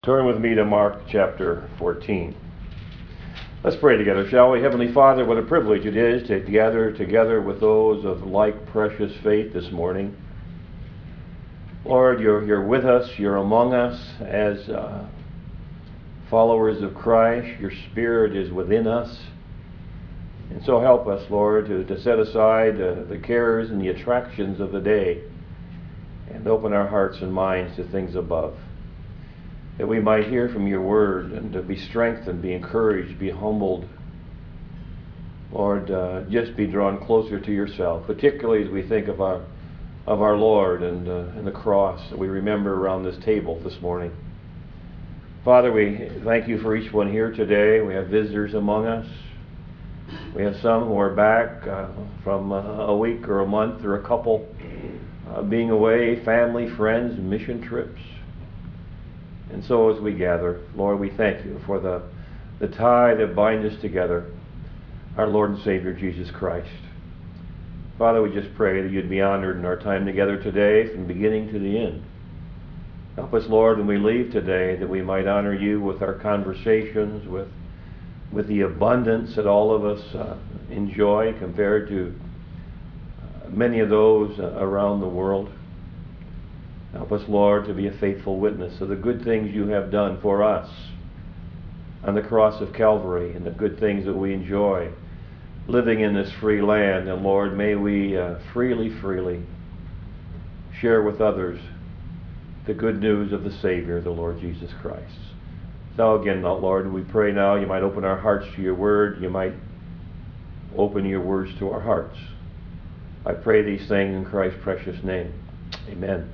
Turn with me to Mark chapter 14. Let's pray together, shall we? Heavenly Father, what a privilege it is to gather together with those of like precious faith this morning. Lord, you're with us, you're among us as followers of Christ. Your Spirit is within us. And so help us, Lord, to set aside the cares and the attractions of the day and open our hearts and minds to things above, that we might hear from your word and to be strengthened, be encouraged, be humbled. Lord, just be drawn closer to yourself, particularly as we think of our Lord and the cross that we remember around this table this morning. Father, we thank you for each one here today. We have visitors among us. We have some who are back from a week or a month or a couple being away, family, friends, mission trips. And so as we gather, Lord, we thank you for the tie that binds us together, our Lord and Savior, Jesus Christ. Father, we just pray that you'd be honored in our time together today from beginning to the end. Help us, Lord, when we leave today, that we might honor you with our conversations, with the abundance that all of us enjoy compared to many of those around the world. Help us, Lord, to be a faithful witness of the good things you have done for us on the cross of Calvary and the good things that we enjoy living in this free land. And Lord, may we freely share with others the good news of the Savior, the Lord Jesus Christ. So again, Lord, we pray now you might open our hearts to your word. You might open your words to our hearts. I pray these things in Christ's precious name. Amen.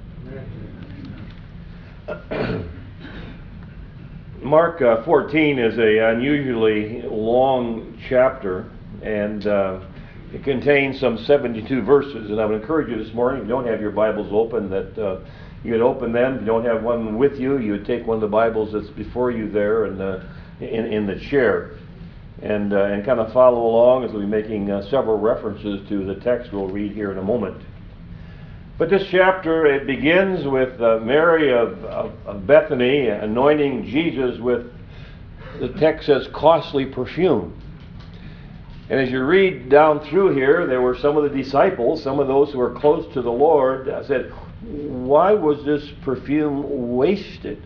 Mark 14 is an unusually long chapter, and it contains some 72 verses. And I would encourage you this morning, if you don't have your Bibles open, that you would open them. If you don't have one with you, you would take one of the Bibles that's before you there and in the chair, and kind of follow along as we'll be making several references to the text we'll read here in a moment. But this chapter, it begins with Mary of Bethany anointing Jesus with, the text says, costly perfume. And as you read down through here, there were some of the disciples, some of those who were close to the Lord, said, why was this perfume wasted?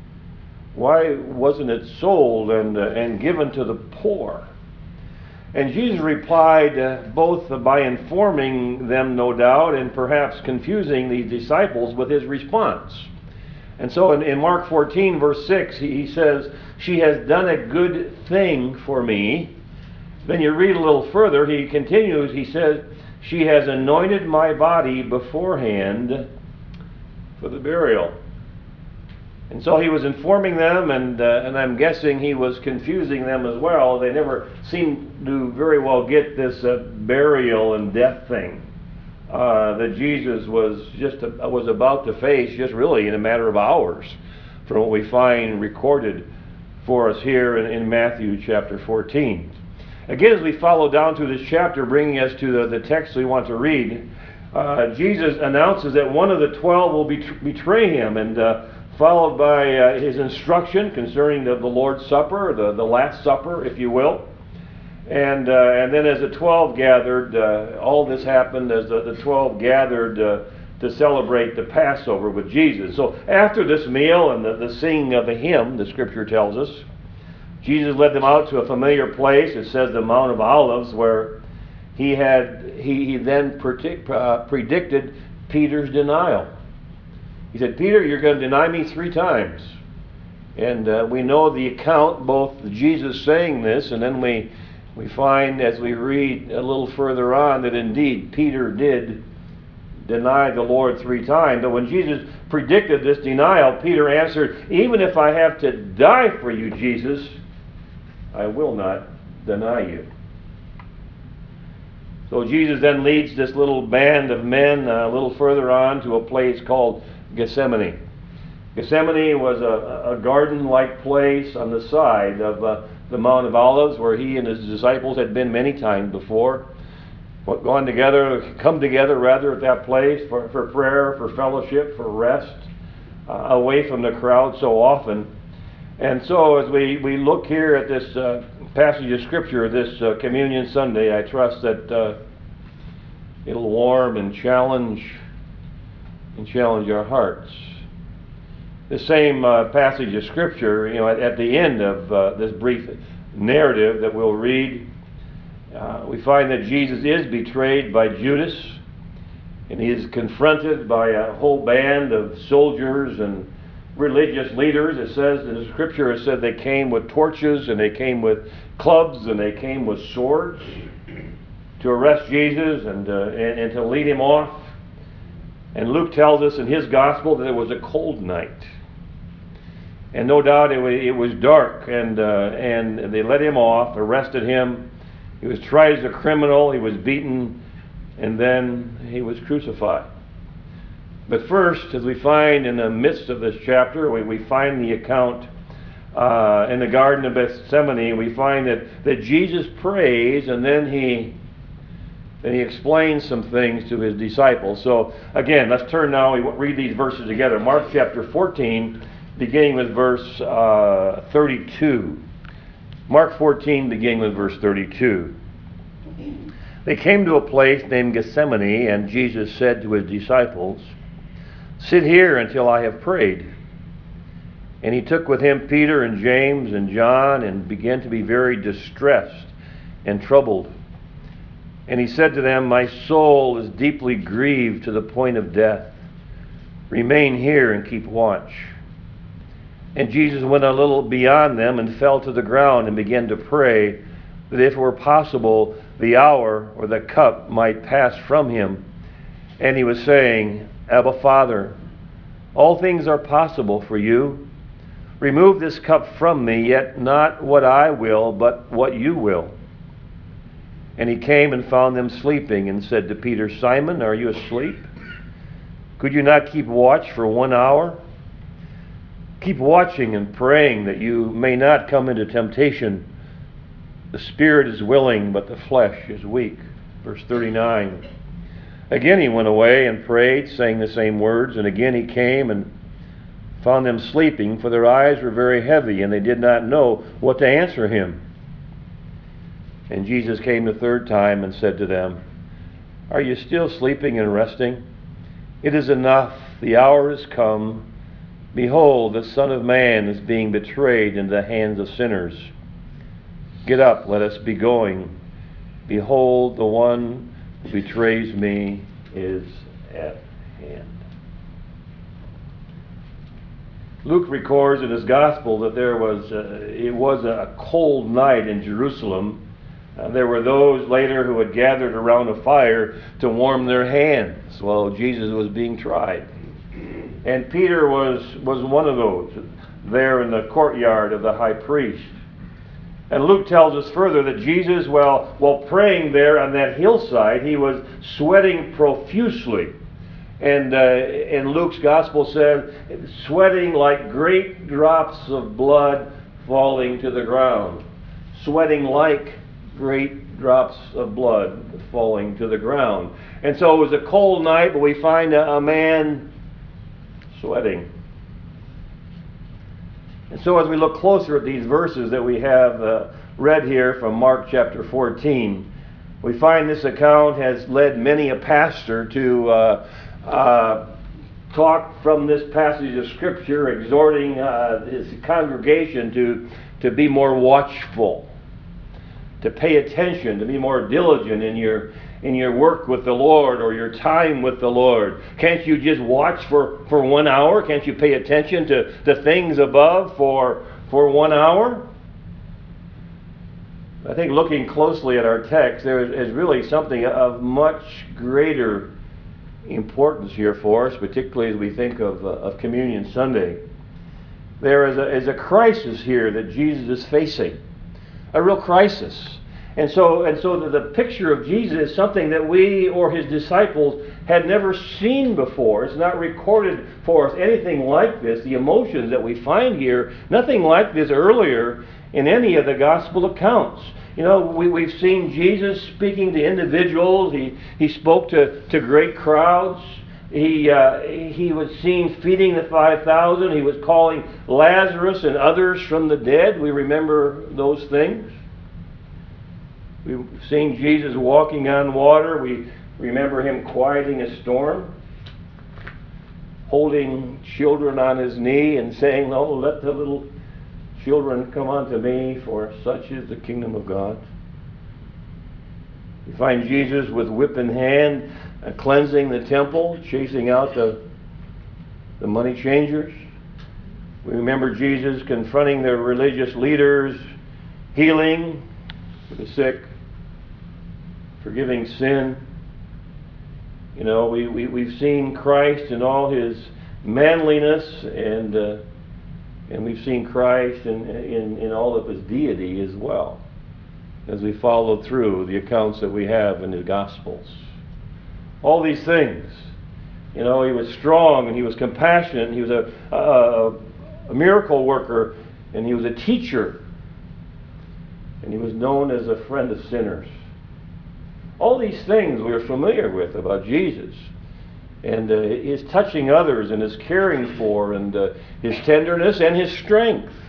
Why wasn't it sold and given to the poor? And Jesus replied both by informing them, no doubt, and perhaps confusing the disciples with his response. And so in Mark 14, verse 6, he says, she has done a good thing for me. Then you read a little further, he continues, he says, she has anointed my body beforehand for the burial. And so he was informing them, and I'm guessing he was confusing them as well. They never seemed to very well get this burial and death thing that Jesus was about to face, just really in a matter of hours, from what we find recorded for us here in Matthew chapter 14. Again, as we follow down through this chapter, bringing us to the text we want to read, Jesus announces that one of the 12 will betray him, and followed by his instruction concerning the Lord's Supper, the Last Supper, if you will. And then as the 12 gathered, all this happened as the 12 gathered to celebrate the Passover with Jesus. So after this meal and the singing of a hymn, the Scripture tells us, Jesus led them out to a familiar place. It says the Mount of Olives, where he then predicted Peter's denial. He said, Peter, you're going to deny me 3 times. And we know the account, both Jesus saying this, and then we find as we read a little further on that indeed Peter did deny the Lord 3 times. But when Jesus predicted this denial, Peter answered, even if I have to die for you, Jesus, I will not deny you. So Jesus then leads this little band of men a little further on to a place called Gethsemane. Gethsemane was a garden-like place on the side of the Mount of Olives, where he and his disciples had been many times before. Come together at that place for prayer, for fellowship, for rest, away from the crowd so often. And so as we look here at this passage of Scripture, this Communion Sunday, I trust that it'll warm and challenge our hearts. The same passage of Scripture, at the end of this brief narrative that we'll read, we find that Jesus is betrayed by Judas, and he is confronted by a whole band of soldiers and religious leaders. It says in the Scripture, it said they came with torches, and they came with clubs, and they came with swords to arrest Jesus and to lead him off. And Luke tells us in his gospel that it was a cold night. And no doubt it was dark, and they let him off, arrested him. He was tried as a criminal, he was beaten, and then he was crucified. But first, as we find in the midst of this chapter, we find the account in the Garden of Gethsemane. We find that Jesus prays, and then he explains some things to his disciples. So again, let's turn now, we read these verses together. Mark chapter 14, beginning with verse 32. Mark 14, beginning with verse 32. They came to a place named Gethsemane, and Jesus said to his disciples, "Sit here until I have prayed." And he took with him Peter and James and John and began to be very distressed and troubled. And he said to them, "My soul is deeply grieved to the point of death. Remain here and keep watch." And Jesus went a little beyond them and fell to the ground and began to pray that if it were possible, the hour or the cup might pass from him. And he was saying, "Abba, Father, all things are possible for you. Remove this cup from me, yet not what I will, but what you will." And he came and found them sleeping and said to Peter, "Simon, are you asleep? Could you not keep watch for 1 hour? Keep watching and praying that you may not come into temptation. The spirit is willing, but the flesh is weak." Verse 39. Again he went away and prayed, saying the same words. And again he came and found them sleeping, for their eyes were very heavy, and they did not know what to answer him. And Jesus came the third time and said to them, "Are you still sleeping and resting? It is enough. The hour is come. Behold, the Son of Man is being betrayed into the hands of sinners. Get up, let us be going. Behold, the one who betrays me is at hand." Luke records in his gospel that it was a cold night in Jerusalem. There were those later who had gathered around a fire to warm their hands while Jesus was being tried. And Peter was one of those there in the courtyard of the high priest. And Luke tells us further that Jesus, while praying there on that hillside, he was sweating profusely. And Luke's gospel says, sweating like great drops of blood falling to the ground. Sweating like great drops of blood falling to the ground. And so it was a cold night, but we find a man sweating. And so as we look closer at these verses that we have read here from Mark chapter 14, we find this account has led many a pastor to talk from this passage of Scripture, exhorting his congregation to be more watchful, to pay attention, to be more diligent in your work with the Lord or your time with the Lord. Can't you just watch for 1 hour? Can't you pay attention to the things above for 1 hour? I think looking closely at our text, there is really something of much greater importance here for us, particularly as we think of Communion Sunday. There is a crisis here that Jesus is facing, a real crisis. And so the picture of Jesus is something that we or his disciples had never seen before. It's not recorded for us anything like this. The emotions that we find here, nothing like this earlier in any of the gospel accounts. You know, we've seen Jesus speaking to individuals. He spoke to great crowds. He was seen feeding the 5,000. He was calling Lazarus and others from the dead. We remember those things. We've seen Jesus walking on water. We remember him quieting a storm, holding children on his knee and saying, "Oh, let the little children come unto me, for such is the kingdom of God." We find Jesus with whip in hand, cleansing the temple, chasing out the money changers. We remember Jesus confronting the religious leaders, healing the sick, forgiving sin. You know, we've seen Christ in all his manliness, and we've seen Christ in all of his deity as well, as we follow through the accounts that we have in the Gospels. All these things. You know, he was strong and he was compassionate and he was a miracle worker and he was a teacher and he was known as a friend of sinners. All these things we're familiar with about Jesus, and his touching others and his caring for, and his tenderness and his strength.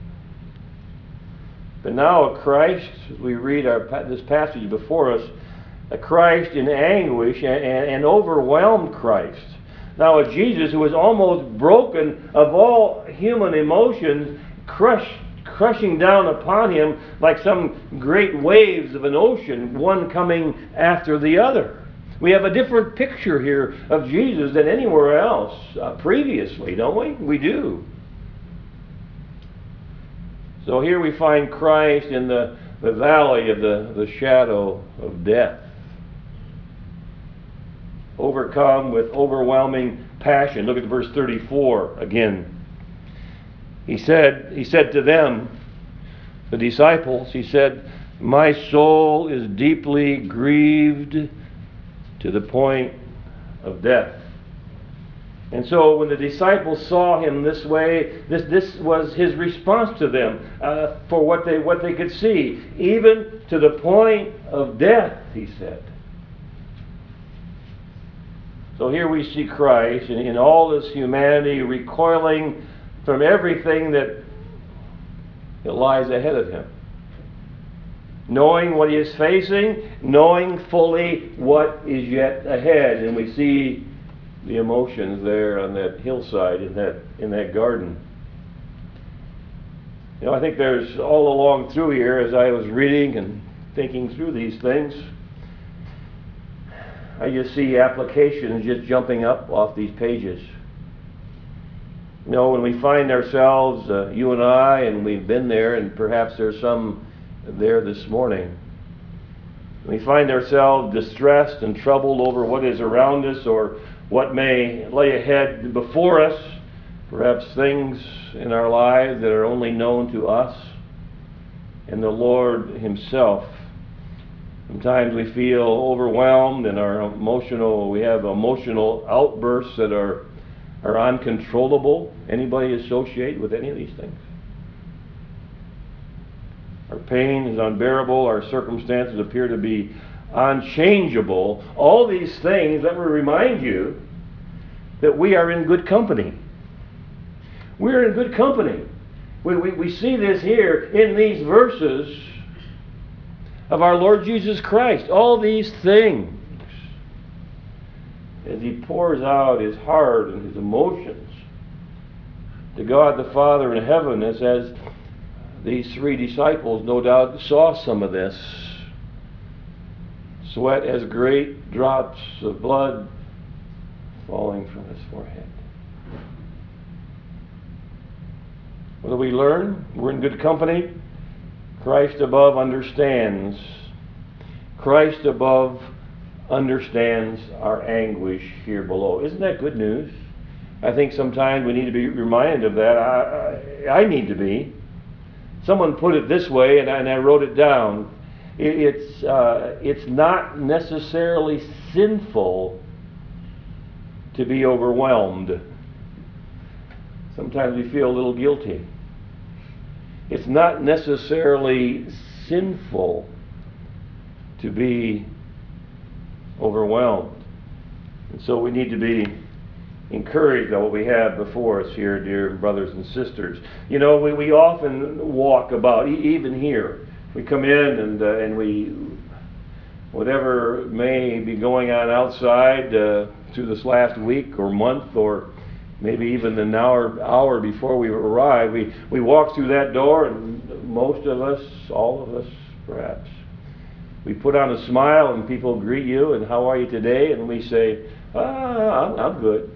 But now a Christ, as we read this passage before us, a Christ in anguish and overwhelmed Christ. Now a Jesus who was almost broken of all human emotions, crushing down upon him like some great waves of an ocean, one coming after the other. We have a different picture here of Jesus than anywhere else previously, don't we? We do. So here we find Christ in the valley of the shadow of death, overcome with overwhelming passion. Look at verse 34 again. He said to them, the disciples, he said, "My soul is deeply grieved to the point of death." And so when the disciples saw him this way, this was his response to them for what they could see. Even to the point of death, he said. So here we see Christ in all his humanity recoiling from everything that lies ahead of him. Knowing what he is facing, knowing fully what is yet ahead. And we see the emotions there on that hillside in that garden. You know, I think there's all along through here, as I was reading and thinking through these things, I just see applications just jumping up off these pages. You know, when we find ourselves, you and I, and we've been there, and perhaps there's some there this morning, we find ourselves distressed and troubled over what is around us or what may lay ahead before us, perhaps things in our lives that are only known to us and the Lord himself. Sometimes we feel overwhelmed and we have emotional outbursts that are uncontrollable. Anybody associate with any of these things? Our pain is unbearable. Our circumstances appear to be unchangeable. All these things, let me remind you that we are in good company. We're in good company. We see this here in these verses of our Lord Jesus Christ. All these things, as he pours out his heart and his emotions to God the Father in heaven, as these three disciples no doubt saw some of this. Sweat as great drops of blood falling from his forehead. What do we learn? We're in good company. Christ above understands. Christ above understands our anguish here below. Isn't that good news? I think sometimes we need to be reminded of that. I need to be. Someone put it this way, and I wrote it down. It's not necessarily sinful to be overwhelmed. Sometimes we feel a little guilty. It's not necessarily sinful to be overwhelmed. And so we need to be encouraged by what we have before us here, dear brothers and sisters. You know, we often walk about, even here. We come in and we, whatever may be going on outside through this last week or month or maybe even an hour before we arrive, we walk through that door, and most of us, all of us perhaps, we put on a smile and people greet you, and how are you today? And we say, I'm good.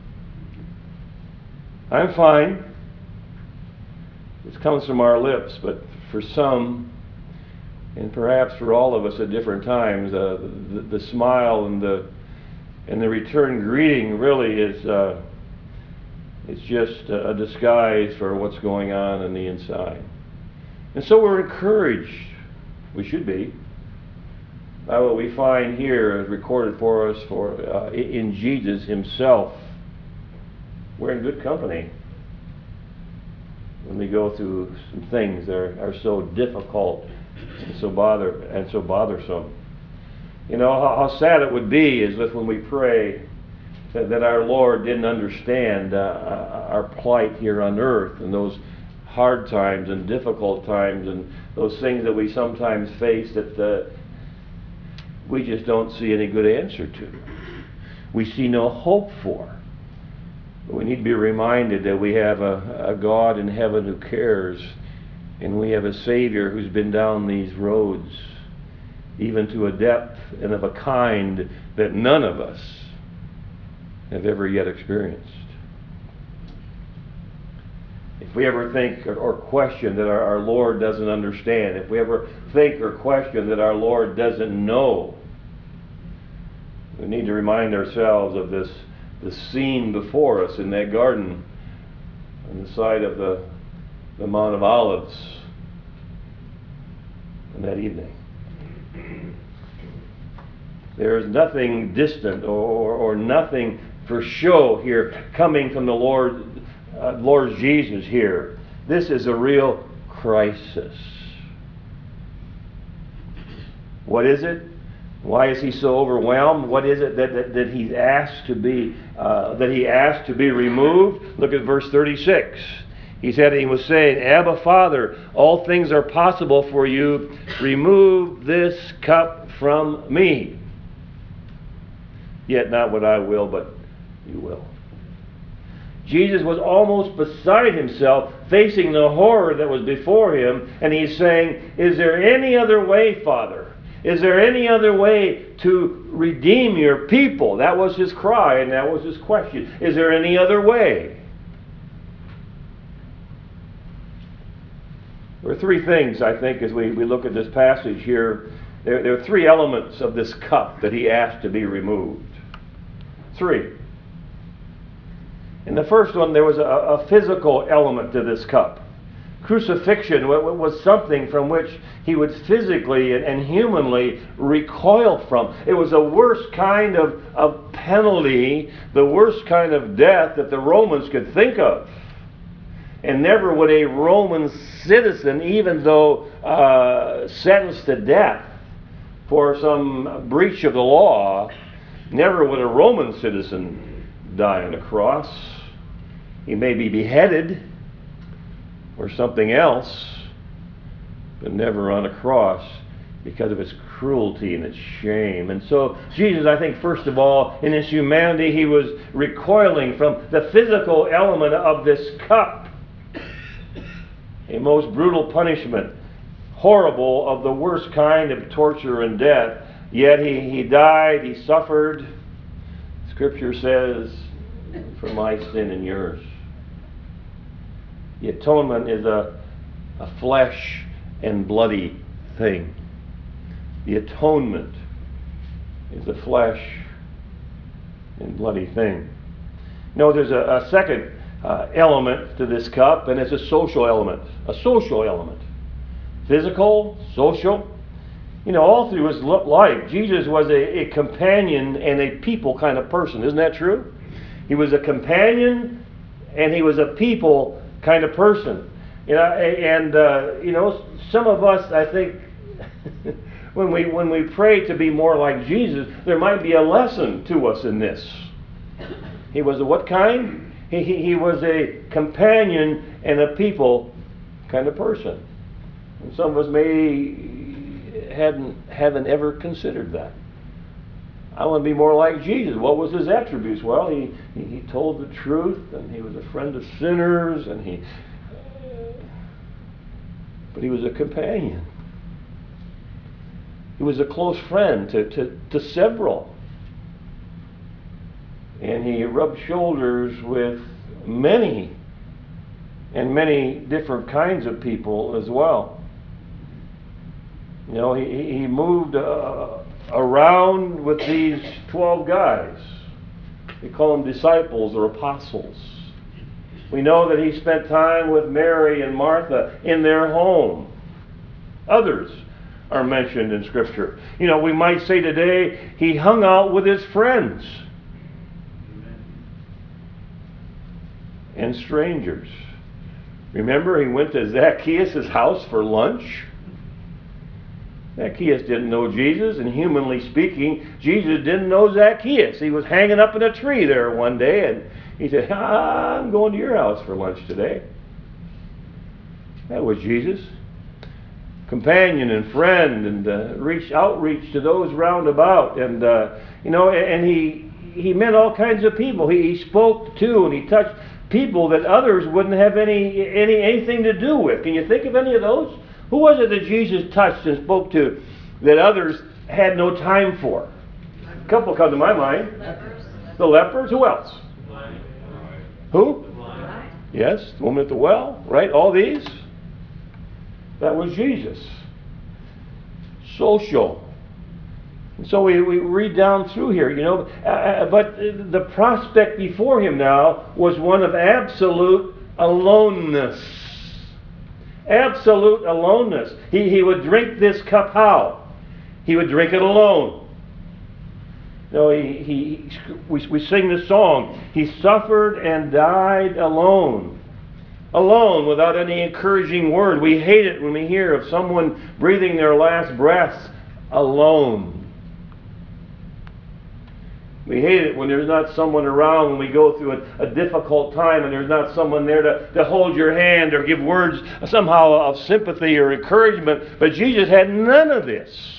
I'm fine. This comes from our lips, but for some, and perhaps for all of us at different times, the smile and the return greeting really is it's just a disguise for what's going on the inside. And so we're encouraged, we should be, by what we find here recorded for us in Jesus himself. We're in good company when we go through some things that are so difficult and so bothersome. You know, how sad it would be is if when we pray that our Lord didn't understand our plight here on earth and those hard times and difficult times and those things that we sometimes face that we just don't see any good answer to. We see no hope for. But we need to be reminded that we have a God in heaven who cares, and we have a Savior who's been down these roads, even to a depth and of a kind that none of us have ever yet experienced. If we ever think or question that our Lord doesn't understand, if we ever think or question that our Lord doesn't know, we need to remind ourselves of the scene before us in that garden on the side of the Mount of Olives on that evening. There is nothing distant or nothing for show here coming from the Lord Jesus here. This is a real crisis. What is it? Why is he so overwhelmed? What is it that he's asked to be removed? Look at verse 36. He was saying, Abba, Father, all things are possible for you. Remove this cup from me. Yet not what I will, but you will. Jesus was almost beside himself, facing the horror that was before him, and he's saying, is there any other way, Father? Is there any other way to redeem your people? That was his cry, and that was his question. Is there any other way? There are three things, I think, as we look at this passage here. There are three elements of this cup that he asked to be removed. Three. In the first one, there was a physical element to this cup. Crucifixion was something from which he would physically and humanly recoil from. It was the worst kind of penalty, the worst kind of death that the Romans could think of. And never would a Roman citizen, even though sentenced to death for some breach of the law, never would a Roman citizen die on a cross. He may be beheaded or something else, but never on a cross because of its cruelty and its shame. And so Jesus, I think, first of all, in his humanity, he was recoiling from the physical element of this cup. A most brutal punishment, horrible, of the worst kind of torture and death. Yet he died, he suffered, Scripture says, for my sin and yours. The atonement is a flesh and bloody thing. The atonement is a flesh and bloody thing. No, there's a second element to this cup, and it's a social element. A social element. Physical, social. You know, all through his life, Jesus was a companion and a people kind of person. Isn't that true? He was a companion and he was a people kind of person. You know, and some of us, I think, when we pray to be more like Jesus, there might be a lesson to us in this. He was a what kind? He was a companion and a people kind of person. And some of us haven't ever considered that. I want to be more like Jesus. What was his attributes? Well, he told the truth, and he was a friend of sinners, and but he was a companion. He was a close friend to several. And he rubbed shoulders with many different kinds of people as well. You know, he moved around with these 12 guys. We call them disciples or apostles. We know that he spent time with Mary and Martha in their home. Others are mentioned in Scripture. You know, we might say today he hung out with his friends and strangers. Remember, he went to Zacchaeus' house for lunch. Zacchaeus didn't know Jesus, and humanly speaking, Jesus didn't know Zacchaeus. He was hanging up in a tree there one day, and he said, I'm going to your house for lunch today. That was Jesus. Companion and friend, and outreach to those round about. And, and he met all kinds of people. He spoke to and he touched people that others wouldn't have anything to do with. Can you think of any of those? Who was it that Jesus touched and spoke to that others had no time for? A couple come to my mind. The lepers. Who else? Who? Yes, the woman at the well, right? All these. That was Jesus. Social. And so we read down through here, but the prospect before him now was one of absolute aloneness. Absolute aloneness. He would drink this cup how? He would drink it alone. We sing this song. He suffered and died alone. Alone, without any encouraging word. We hate it when we hear of someone breathing their last breaths alone. We hate it when there's not someone around when we go through a difficult time and there's not someone there to hold your hand or give words somehow of sympathy or encouragement. But Jesus had none of this.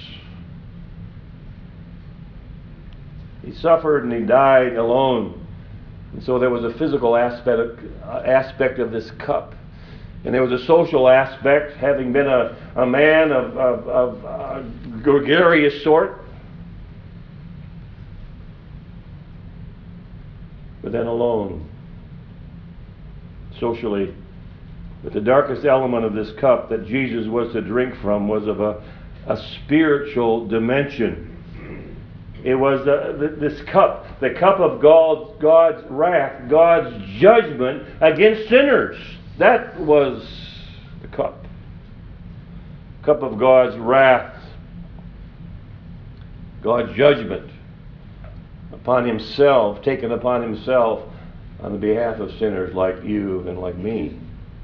He suffered and he died alone. And so there was a physical aspect of this cup. And there was a social aspect, having been a man of gregarious sort. But then alone, socially. But the darkest element of this cup that Jesus was to drink from was of a spiritual dimension. It was this cup, the cup of God's wrath, God's judgment against sinners. That was the cup. Cup of God's wrath, God's judgment upon himself, taken upon himself on the behalf of sinners like you and like me.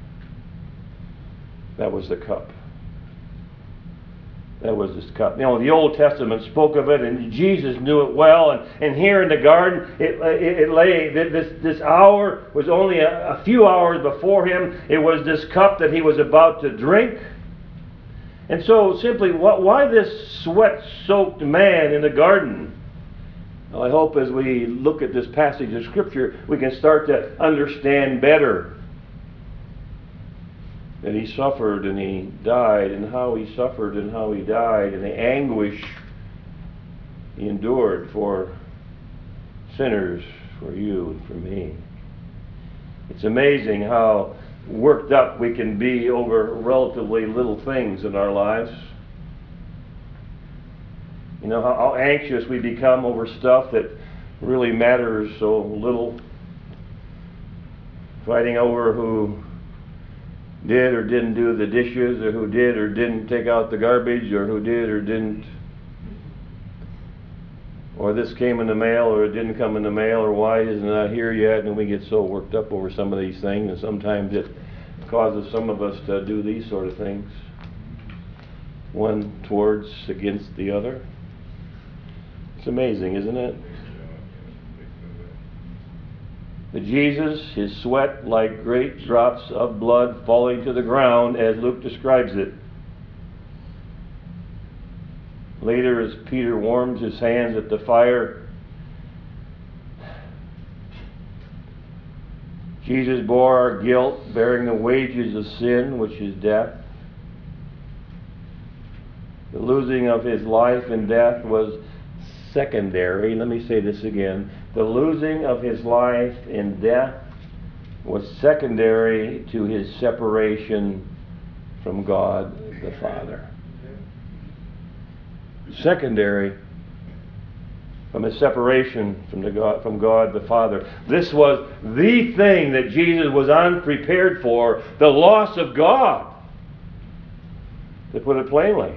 That was the cup. That was this cup. The Old Testament spoke of it, and Jesus knew it well. And here in the garden, it lay. This hour was only a few hours before him. It was this cup that he was about to drink. And so, simply, why this sweat-soaked man in the garden? Well, I hope as we look at this passage of Scripture, we can start to understand better that he suffered and he died, and how he suffered and how he died, and the anguish he endured for sinners, for you and for me. It's amazing how worked up we can be over relatively little things in our lives. How anxious we become over stuff that really matters so little. Fighting over who did or didn't do the dishes, or who did or didn't take out the garbage, or who did or didn't, or this came in the mail or it didn't come in the mail, or why isn't it not here yet? And we get so worked up over some of these things, and sometimes it causes some of us to do these sort of things. one towards against the other. It's amazing, isn't it? But Jesus, his sweat like great drops of blood falling to the ground, as Luke describes it. Later, as Peter warms his hands at the fire, Jesus bore our guilt, bearing the wages of sin, which is death. The losing of his life in death was secondary. Let me say this again. The losing of his life in death was secondary to his separation from God the Father. Secondary from his separation from God the Father. This was the thing that Jesus was unprepared for, the loss of God, to put it plainly.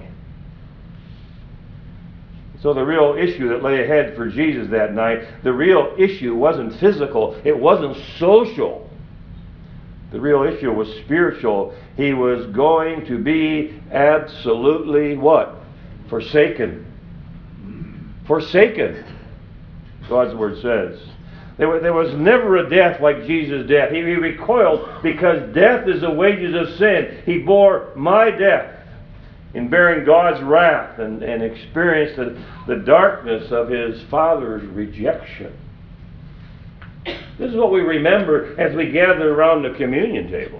So the real issue that lay ahead for Jesus that night, the real issue wasn't physical, it wasn't social. The real issue was spiritual. He was going to be absolutely what? Forsaken. Forsaken, God's word says. There was never a death like Jesus' death. He recoiled because death is the wages of sin. He bore my death in bearing God's wrath and experienced the darkness of his Father's rejection. This is what we remember as we gather around the communion table.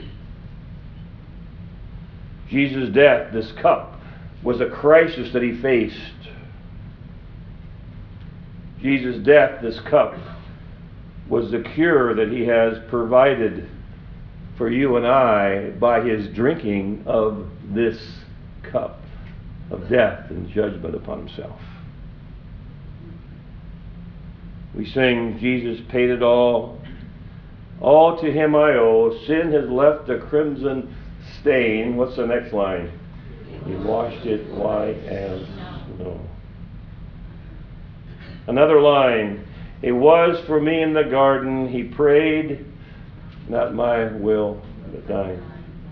Jesus' death, this cup, was a crisis that he faced. Jesus' death, this cup, was the cure that he has provided for you and I by his drinking of this cup of death and judgment upon himself. We sing, Jesus paid it all to him I owe. Sin has left a crimson stain. What's the next line? He washed it white as snow. Another line, it was for me in the garden. He prayed, not my will, but thine.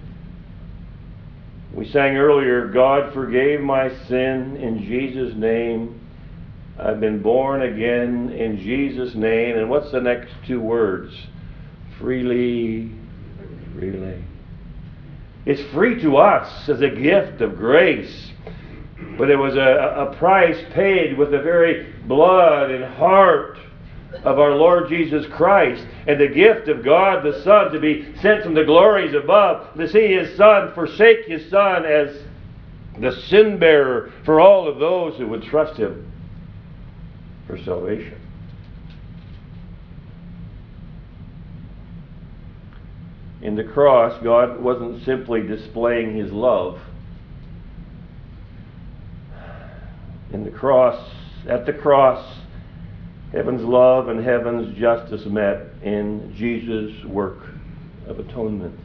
We sang earlier, God forgave my sin in Jesus' name. I've been born again in Jesus' name. And what's the next two words? Freely, freely. It's free to us as a gift of grace. But there was a price paid with the very blood and heart of our Lord Jesus Christ, and the gift of God the Son to be sent from the glories above, to see his Son forsake his Son as the sin bearer for all of those who would trust him for salvation. In the cross, God wasn't simply displaying his love. In the cross, at the cross, heaven's love and heaven's justice met in Jesus' work of atonement.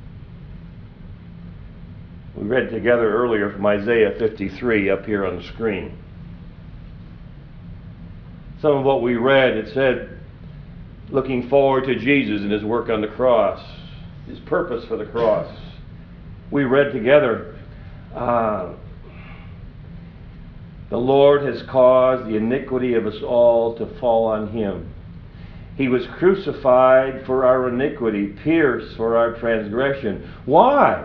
We read together earlier from Isaiah 53 up here on the screen. Some of what we read, it said, looking forward to Jesus and his work on the cross, his purpose for the cross. We read together, the Lord has caused the iniquity of us all to fall on him. He was crucified for our iniquity, pierced for our transgression. Why?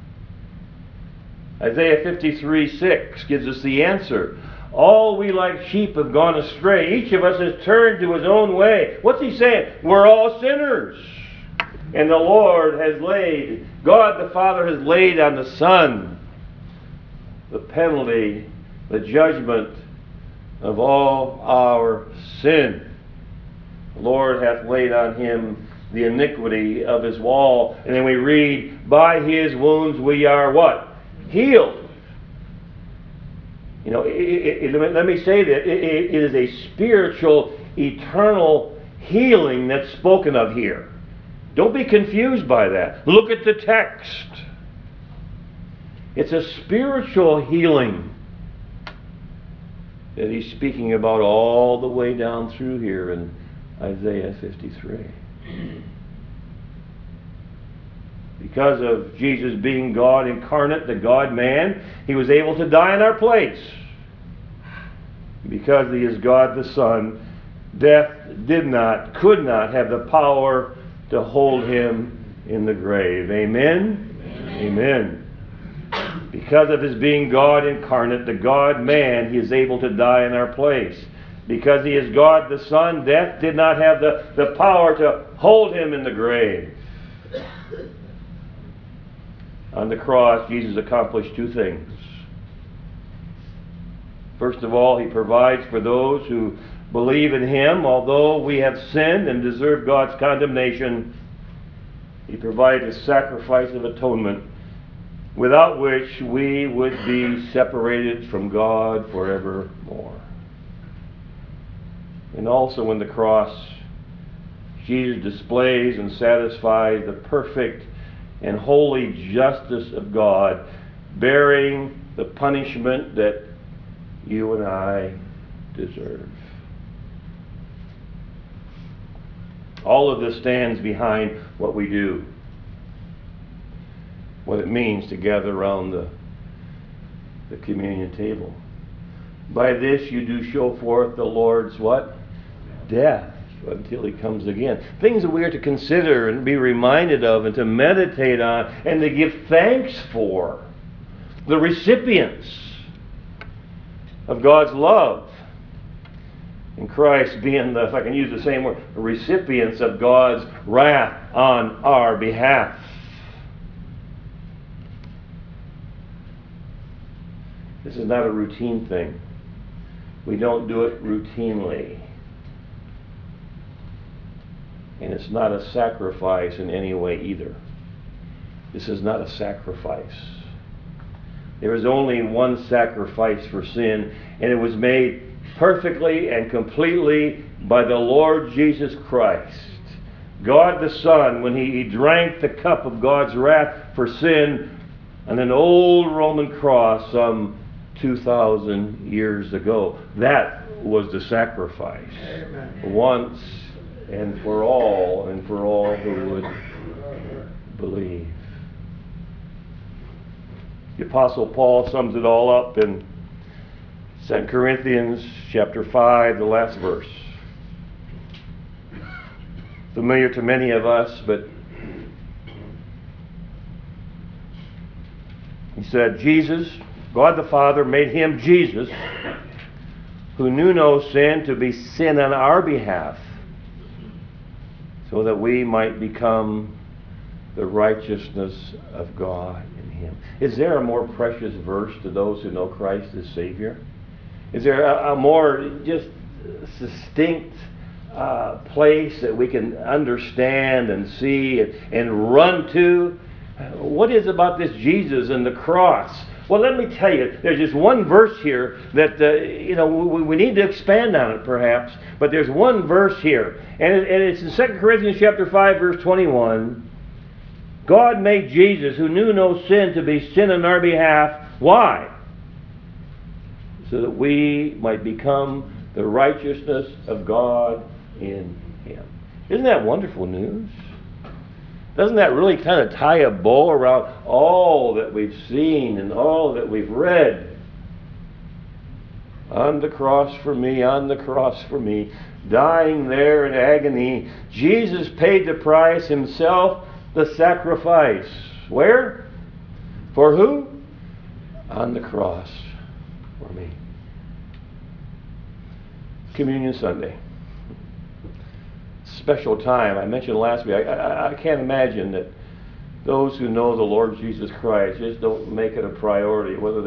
Isaiah 53:6 gives us the answer. All we like sheep have gone astray. Each of us has turned to his own way. What's he saying? We're all sinners. And the Lord has laid, God the Father has laid on the Son the penalty, the judgment of all our sin. The Lord hath laid on him the iniquity of us all. And then we read, by his wounds we are what? Healed. You know, let me say that it is a spiritual, eternal healing that's spoken of here. Don't be confused by that. Look at the text. It's a spiritual healing that he's speaking about all the way down through here in Isaiah 53. Because of Jesus being God incarnate, the God-man, he was able to die in our place. Because he is God the Son, death could not have the power to hold him in the grave. Amen? Amen. Because of his being God incarnate, the God-man, he is able to die in our place. Because he is God the Son, death did not have the power to hold him in the grave. On the cross, Jesus accomplished two things. First of all, he provides for those who believe in him. Although we have sinned and deserve God's condemnation, he provided a sacrifice of atonement, without which we would be separated from God forevermore. And also on the cross, Jesus displays and satisfies the perfect and holy justice of God, bearing the punishment that you and I deserve. All of this stands behind what we do, what it means to gather around the communion table. By this you do show forth the Lord's what? Death until he comes again. Things that we are to consider and be reminded of and to meditate on and to give thanks for. The recipients of God's love in Christ being the, if I can use the same word, recipients of God's wrath on our behalf. This is not a routine thing. We don't do it routinely. And it's not a sacrifice in any way either. This is not a sacrifice. There is only one sacrifice for sin, and it was made perfectly and completely by the Lord Jesus Christ. God the Son, when he drank the cup of God's wrath for sin on an old Roman cross some 2,000 years ago. That was the sacrifice. Amen. Once and for all who would believe. The Apostle Paul sums it all up in 2 Corinthians chapter 5, the last verse. Familiar to many of us, but he said, Jesus, God the Father made him, Jesus, who knew no sin, to be sin on our behalf, so that we might become the righteousness of God in him. Is there a more precious verse to those who know Christ as Savior? Is there a more just succinct place that we can understand and see and run to? What is about this Jesus and the cross? Well, let me tell you, there's just one verse here that, we need to expand on it perhaps, but there's one verse here, and it's in 2 Corinthians chapter 5, verse 21. God made Jesus, who knew no sin, to be sin on our behalf. Why? So that we might become the righteousness of God in him. Isn't that wonderful news? Doesn't that really kind of tie a bow around all that we've seen and all that we've read? On the cross for me, dying there in agony, Jesus paid the price himself, the sacrifice. Where? For who? On the cross for me. Communion Sunday. Special time. I mentioned last week, I can't imagine that those who know the Lord Jesus Christ just don't make it a priority, wherever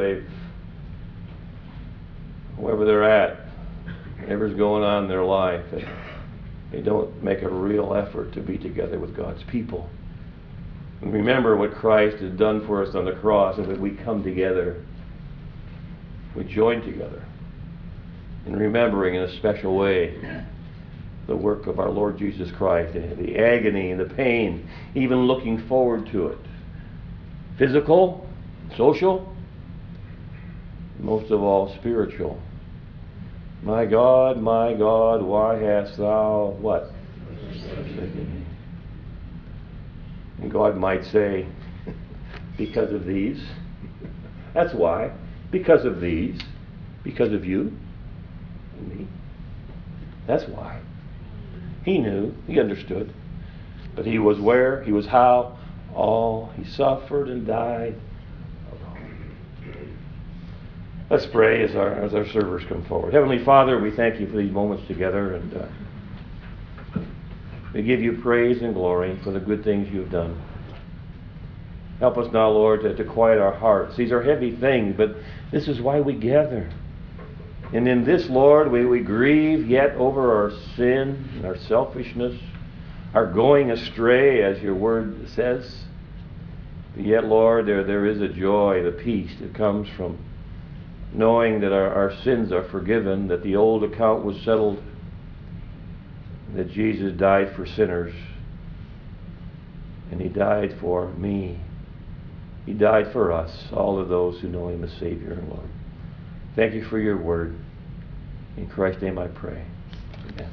they're at, whatever's going on in their life, they don't make a real effort to be together with God's people. And remember what Christ has done for us on the cross, and that we come together, we join together in remembering in a special way the work of our Lord Jesus Christ, the agony and the pain, even looking forward to it. Physical, social, most of all spiritual. My God, why hast thou what? God might say, because of these. That's why. Because of these. Because of you and me. That's why. He knew. He understood. But he was where? He was how? All. He suffered and died alone. Let's pray as our servers come forward. Heavenly Father, we thank you for these moments together, and we give you praise and glory for the good things you've done. Help us now, Lord, to quiet our hearts. These are heavy things, but this is why we gather. And in this, Lord, we grieve yet over our sin and our selfishness, our going astray, as your word says. But yet, Lord, there is a joy, the peace that comes from knowing that our sins are forgiven, that the old account was settled, that Jesus died for sinners, and he died for me. He died for us, all of those who know him as Savior and Lord. Thank you for your word. In Christ's name I pray. Amen.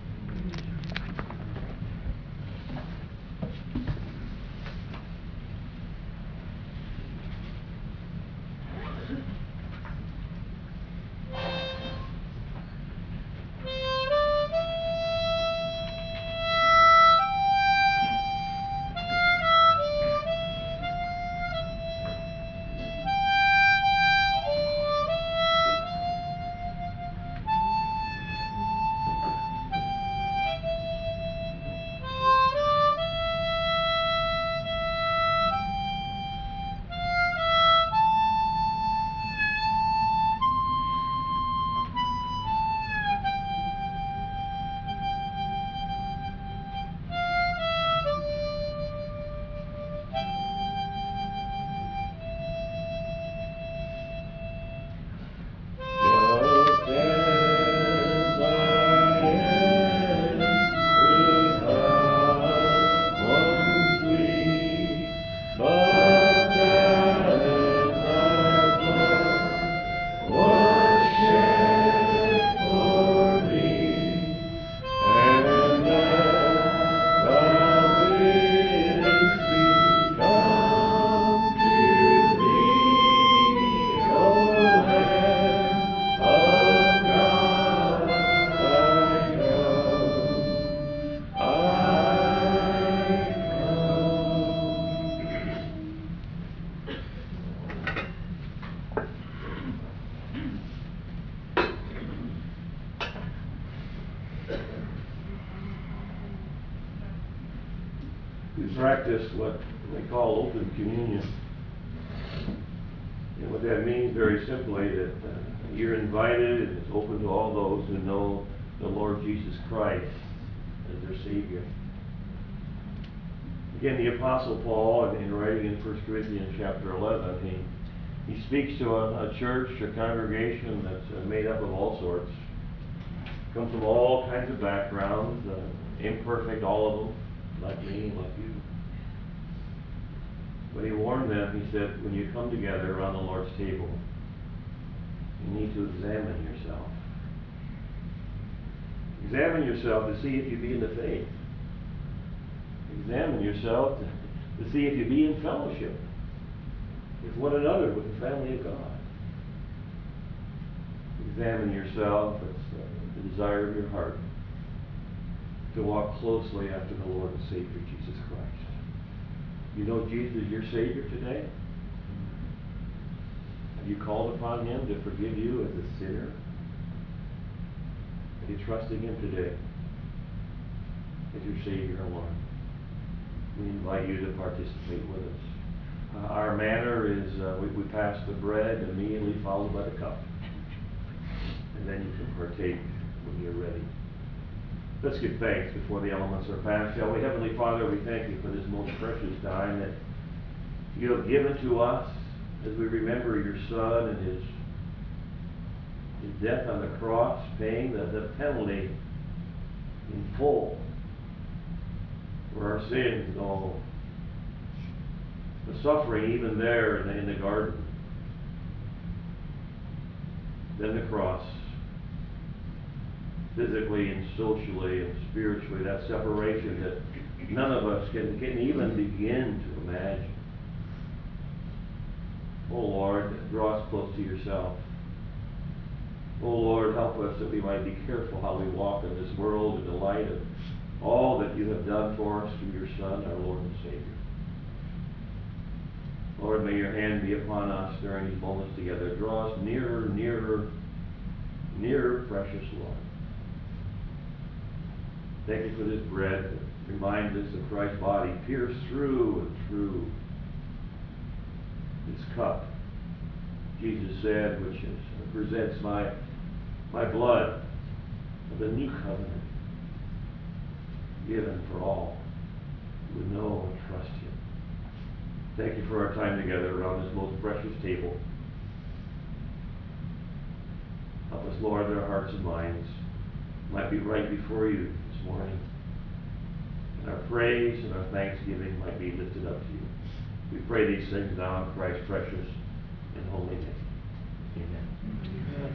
We practice what they call open communion. And what that means very simply that you're invited and it's open to all those who know the Lord Jesus Christ as their Savior. Again, the Apostle Paul, in writing in 1 Corinthians chapter 11, he speaks to a church, a congregation that's made up of all sorts, come from all kinds of backgrounds, imperfect, all of them, like me, like you. But he warned them, he said, when you come together around the Lord's table, you need to examine yourself. Examine yourself to see if you be in the faith. Examine yourself to see if you be in fellowship with one another, with the family of God. Examine yourself. It's the desire of your heart to walk closely after the Lord and Savior Jesus Christ. You know Jesus is your Savior today? Have you called upon him to forgive you as a sinner? Are you trusting him today as your Savior and Lord? We invite you to participate with us. Our manner is we pass the bread immediately followed by the cup. And then you can partake when you're ready. Let's give thanks before the elements are passed. Shall we? Heavenly Father, we thank you for this most precious time that you have given to us as we remember your Son and his death on the cross, paying the penalty in full for our sins and all the suffering even there in the garden. Then the cross, physically and socially and spiritually, that separation that none of us can even begin to imagine. Oh Lord, draw us close to yourself. Oh Lord, help us that we might be careful how we walk in this world in the light of all that you have done for us through your Son, our Lord and Savior. Lord, may your hand be upon us during these moments together. Draw us nearer, nearer, nearer, precious Lord. Thank you for this bread that reminds us of Christ's body pierced through and through. This cup, Jesus said, which presents my blood of the new covenant, given for all who would know and trust him. Thank you for our time together around this most precious table. Help us, Lord, that our hearts and minds might be right before you this morning. And our praise and our thanksgiving might be lifted up to you. We pray these things now in Christ's precious and holy name. Amen.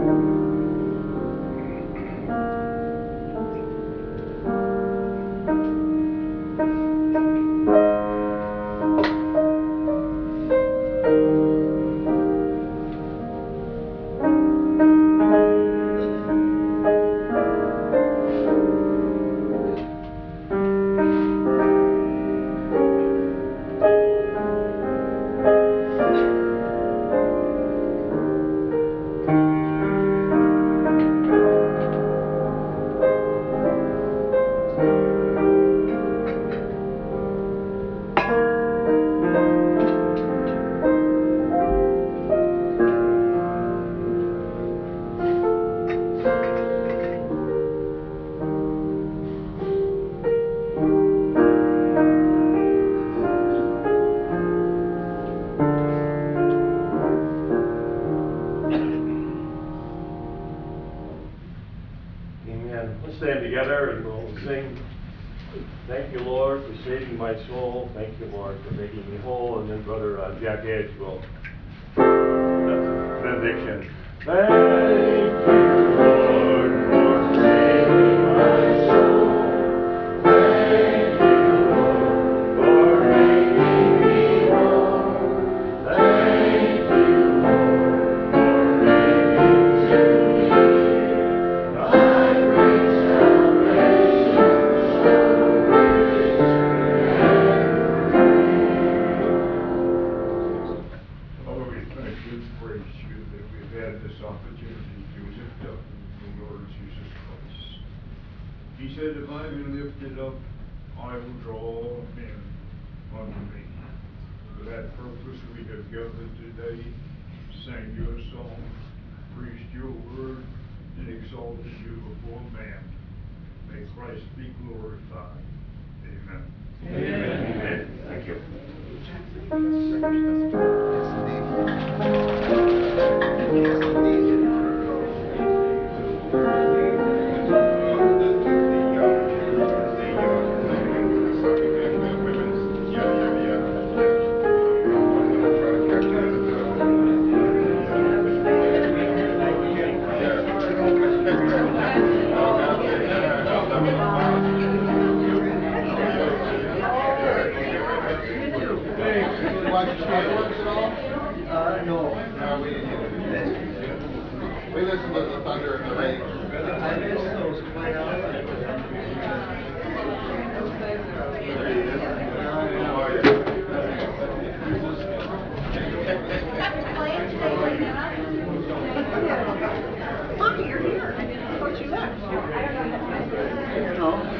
Amen. Let's stand together and we'll sing. Thank you, Lord, for saving my soul. Thank you, Lord, for making me whole. And then Brother Jack Edge will benediction. Thank you, Lord, for saving my soul. Thank you, Lord, for making me whole. Thank you, Lord, for giving to me thy great salvation, so rich and free. Father, we thank you and praise you that we've had this opportunity to lift up the Lord Jesus Christ. He said, if I be lifted up, I will draw men unto me. For that purpose we have gathered today, sang your song, preached your word, and exalted you before man. May Christ be glorified. Amen. Amen. Amen. Thank you. Watch the fireworks at all? No. No, we listen to the thunder and the rain. I miss those quite often. Look, you're here. I thought you left. No.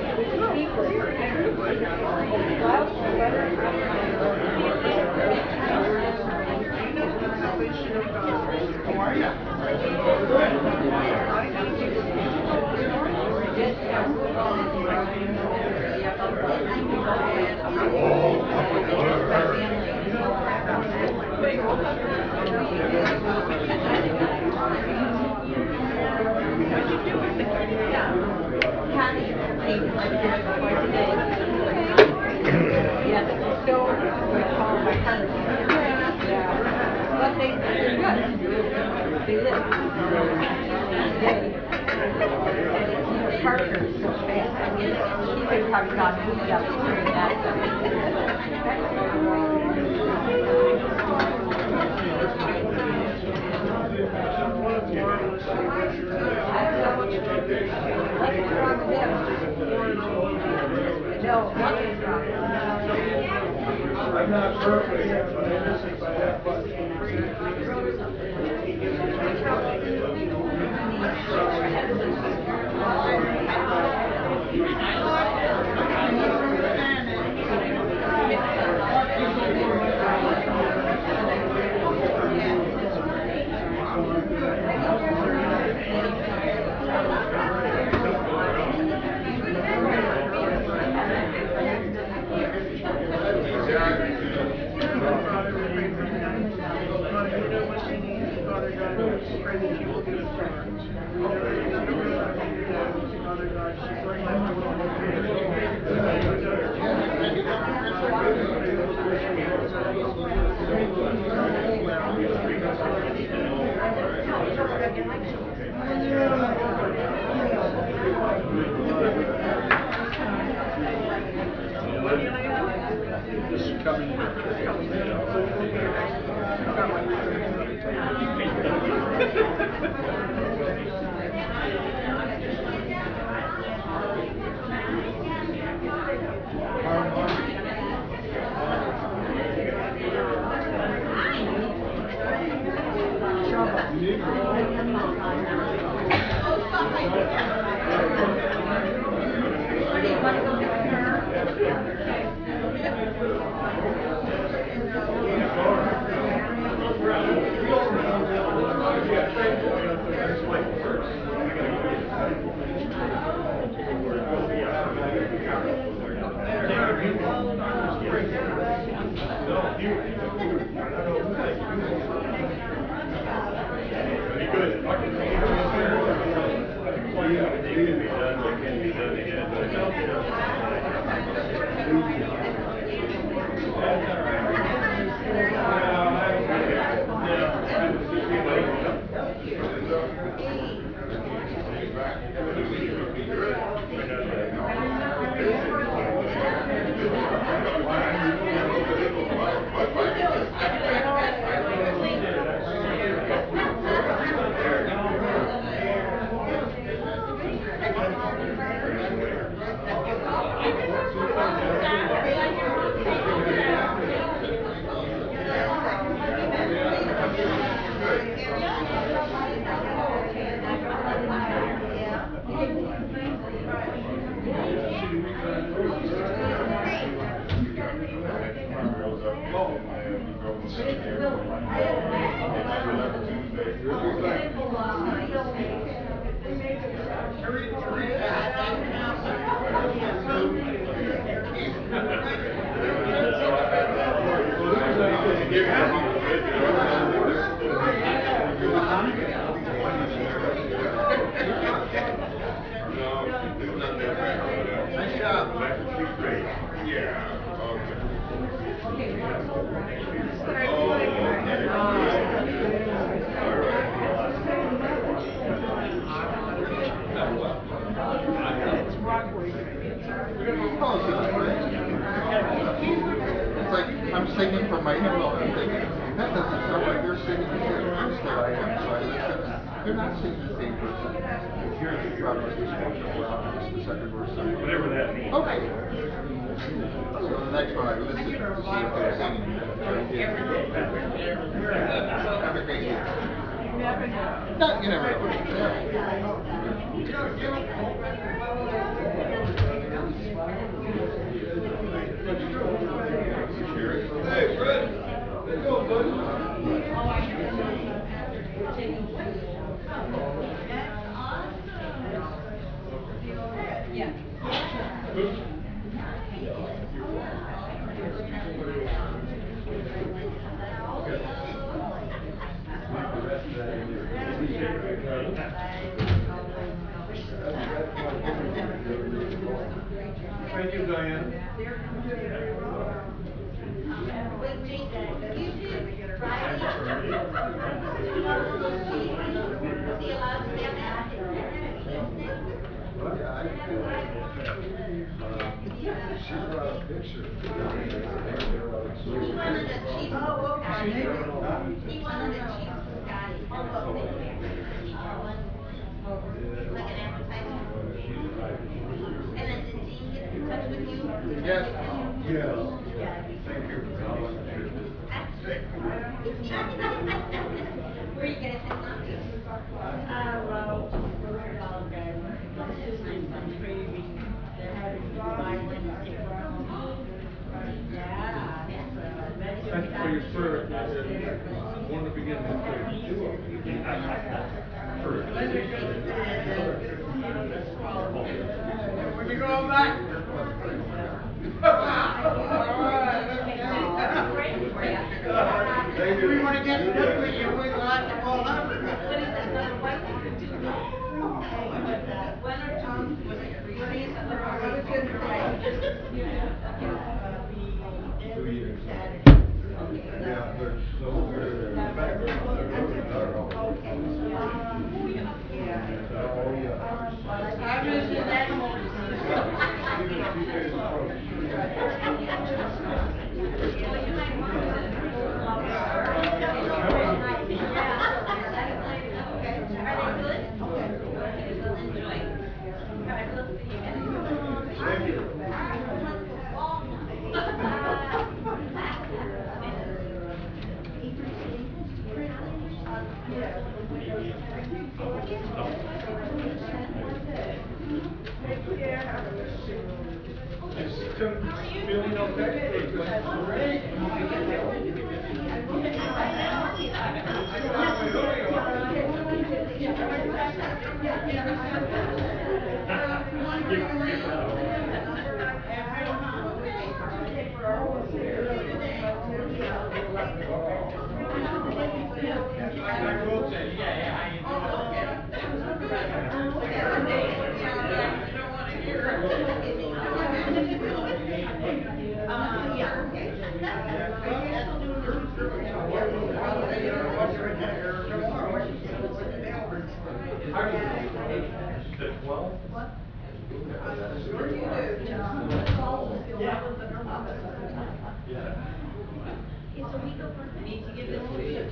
How are you? They live. Parker so fast. He could probably gone moved up through I'm not perfect, but I miss it by that much. Nice job. It's like I'm singing from my hymnal and I'm thinking, that doesn't sound like they're singing the same verse that I am. So I listen. They're not singing the same verse. Here's Proverbs 24, the second verse. Whatever that means. Okay. So the next one I listen to see if they're singing. Have a great day. No, you never know. Hey, Fred. Let's go, buddy. Yeah. Thank you, Diane. Wait, Jason, you should Friday. Is he allowed to stand there? He wanted a cheese biscotti. He wanted a cheese biscotti. Like an appetizer. And then did Dean get in touch with you? Yes. Yes. Thank you. Where are you gonna send lunch? Well, first of all, my son's baby, they're having violence in Thank you for your service. I want to begin this When you going back? We want to get stuck with you. We're glad to call up. What is that, another white one or two? When are Tom, was it Reese's? I was gonna say, every Saturday. I miss his animals. Feeling Okay, so we go for. I need to give this to you.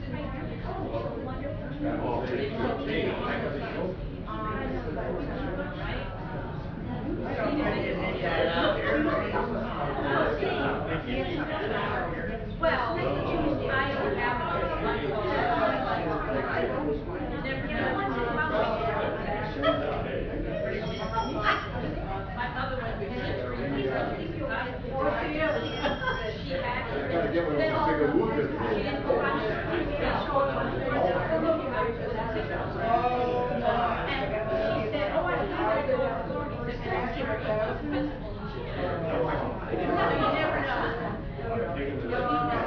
Well, I don't have it. Never know what's my other one she had. Gotta get one of those bigger movers. She didn't go out. And she said, oh, I think I go over Florida. He said, and actually, it was visible. So you never know.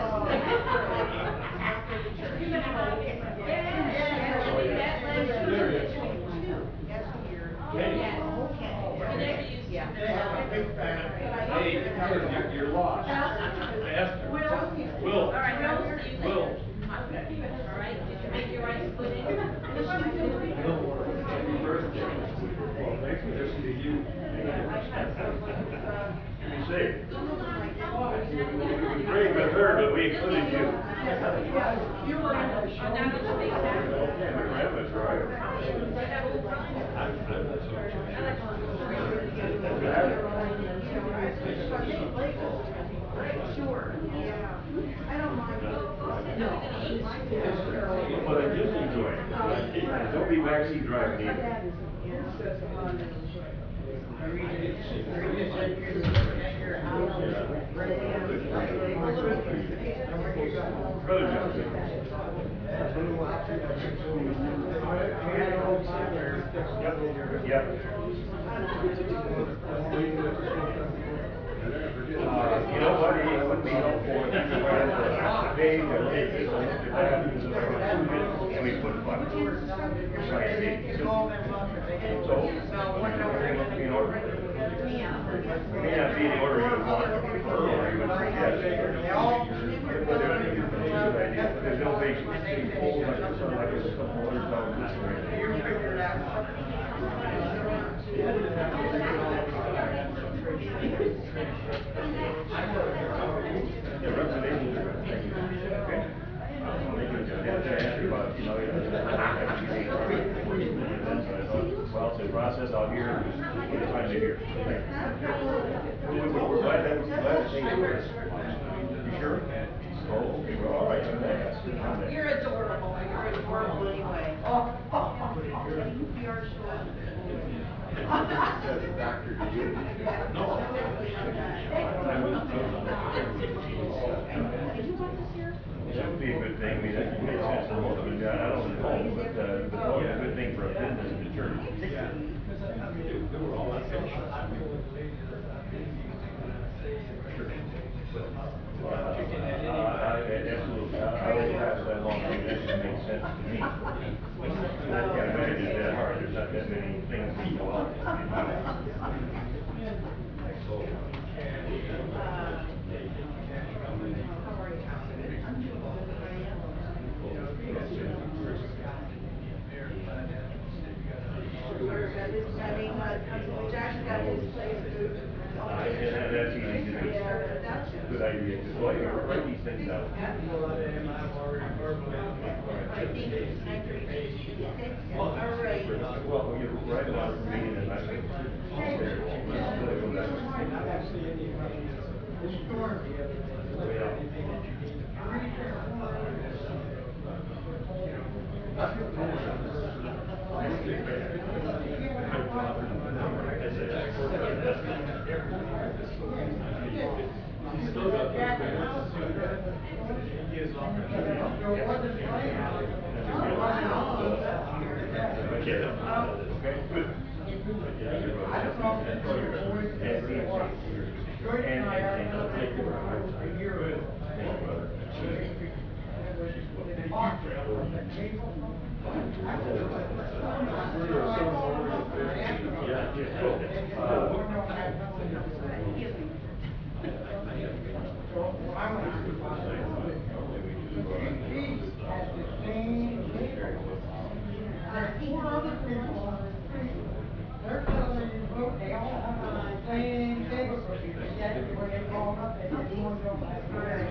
Hey, you're lost. I asked her. Will. All right, how old are you? Will. All right, did you make your rice pudding? Well, thanks for this to you. Be safe. Great with her, but we included you. Okay, my grandma's But I just enjoy it. Don't be backseat driving either. Brother Johnson. Yep. You know what? It would be helpful if you had the page and we put a button. Right, see. So, in order. It may not be the order you want, or you would suggest. But it would be a good idea. There's no basic full, like there's a couple others down this way. You figure it out. Yeah, representations are good. Thank you. Okay. Well, it's in process out here, we're trying to hear. We're glad to see you. You sure? Oh, okay, well, all right, I'm gonna You're adorable. You're adorable anyway. Oh. We are sure. As a doctor, do you? No. That would be a good thing. I mean, that makes sense for most of us. I don't know, but it's always a good thing for a business in the church. Absolutely. I will pass that along. I mean, that just makes sense to me. I can't imagine it that hard. There's not that many things that go out. Jackson got his place moved. And that's easy to do. Good idea. Well, you write these things down. All right. Well, you write it down for me and I think. Four other people, they're telling you, vote, they all have the same thing, where they call up and they want to go back.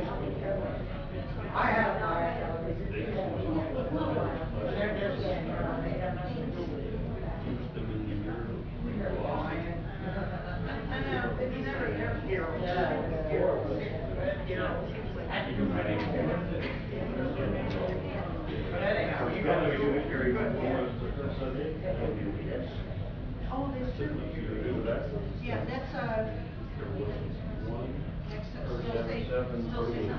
I have my, they're just saying, they have nothing to do with it. I know, it's never But anyhow, you got to do it very good. Oh, that's true. Yeah, that's, still say something.